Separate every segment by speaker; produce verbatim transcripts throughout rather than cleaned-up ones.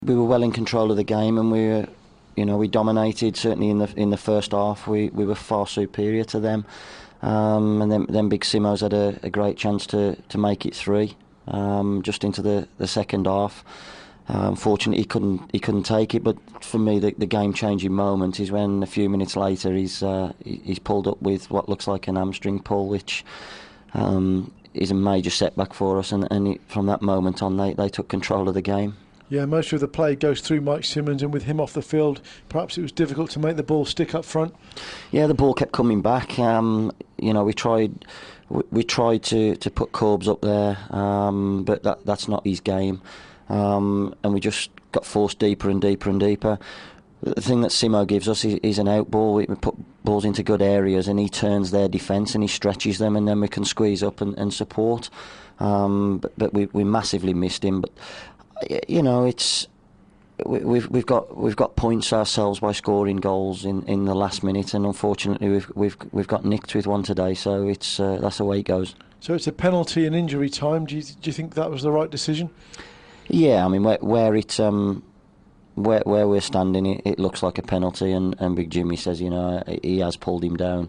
Speaker 1: We were well in control of the game, and we were, you know, we dominated. Certainly in the in the first half, we, we were far superior to them. Um, and then then Big Simo's had a, a great chance to, to make it three, um, just into the, the second half. Uh, unfortunately, he couldn't he couldn't take it. But for me, the, the game changing moment is when a few minutes later he's uh, he's pulled up with what looks like an hamstring pull, which um, is a major setback for us. And, and it, from that moment on, they, they took control of the game.
Speaker 2: Yeah, most of the play goes through Mike Simmons, and with him off the field, perhaps it was difficult to make the ball stick up front.
Speaker 1: Yeah, the ball kept coming back. Um, you know, we tried, we, we tried to, to put Corbs up there, um, but that that's not his game, um, and we just got forced deeper and deeper and deeper. The thing that Simo gives us is, is an out ball. We, we put balls into good areas, and he turns their defence and he stretches them, and then we can squeeze up and, and support. Um, but but we, we massively missed him. But you know, it's we, we've we've got we've got points ourselves by scoring goals in, in the last minute, and unfortunately we've we've we've got nicked with one today. So it's uh, that's the way it goes.
Speaker 2: So it's a penalty and injury time. Do you do you think that was the right decision?
Speaker 1: Yeah, I mean where where it um where where we're standing, it, it looks like a penalty, and, and Big Jimmy says, you know, he has pulled him down.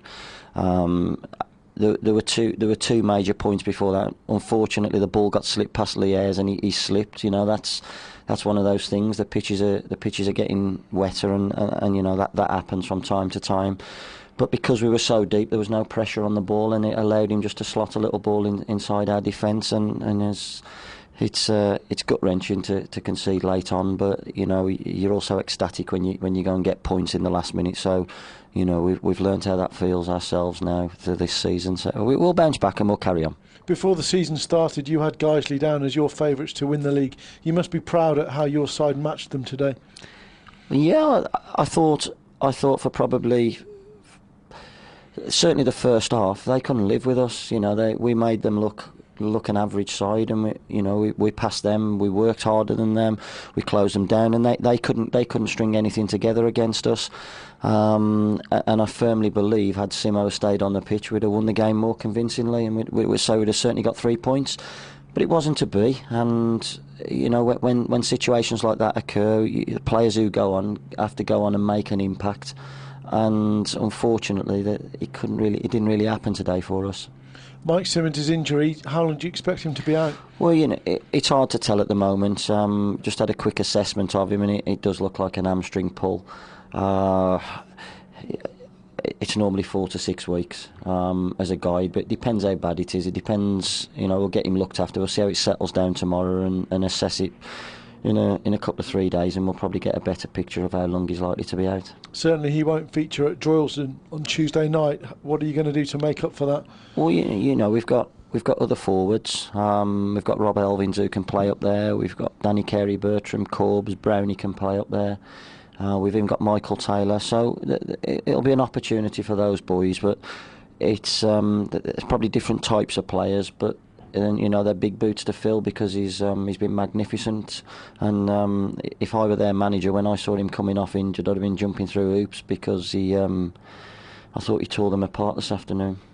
Speaker 1: Um, There, there were two. There were two major points before that. Unfortunately, the ball got slipped past Liers, and he, he slipped. You know, that's that's one of those things. The pitches are the pitches are getting wetter, and, and, and you know that, that happens from time to time. But because we were so deep, there was no pressure on the ball, and it allowed him just to slot a little ball in, inside our defence. And and as it's uh, it's gut wrenching to, to concede late on, but you know you're also ecstatic when you when you go and get points in the last minute. So. You know, we've, we've learned how that feels ourselves now through this season. So we, we'll bounce back and we'll carry on.
Speaker 2: Before the season started, you had Guiseley down as your favourites to win the league. You must be proud at how your side matched them today.
Speaker 1: Yeah, I, I thought I thought for probably certainly the first half they couldn't live with us. You know, they we made them look look an average side, and we, you know, we, we passed them. We worked harder than them. We closed them down, and they, they couldn't they couldn't string anything together against us. Um, and I firmly believe had Simo stayed on the pitch, we'd have won the game more convincingly, and we'd, we, so we'd have certainly got three points. But it wasn't to be, and you know, when when situations like that occur, you, players who go on have to go on and make an impact. And unfortunately, that it couldn't really, it didn't really happen today for us.
Speaker 2: Mike Simmons' injury, how long do you expect him to be out?
Speaker 1: Well, you know, it, it's hard to tell at the moment. Um, just had a quick assessment of him, and it, it does look like an hamstring pull. Uh, it's normally four to six weeks um, as a guide, but it depends how bad it is. It depends, you know, we'll get him looked after. We'll see how it settles down tomorrow and, and assess it in a in a couple of three days, and we'll probably get a better picture of how long he's likely to be out.
Speaker 2: Certainly he won't feature at Droylsden on Tuesday night. What are you going to do to make up for that?
Speaker 1: Well, you, you know, we've got we've got other forwards. Um, we've got Rob Elvins who can play up there. We've got Danny Carey, Bertram, Corbs, Brownie can play up there. Uh, we've even got Michael Taylor. So th- th- it'll be an opportunity for those boys, but it's um, th- it's probably different types of players, but. And you know, they're big boots to fill because he's um, he's been magnificent. And um, if I were their manager, when I saw him coming off injured, I'd have been jumping through hoops because he um, I thought he tore them apart this afternoon.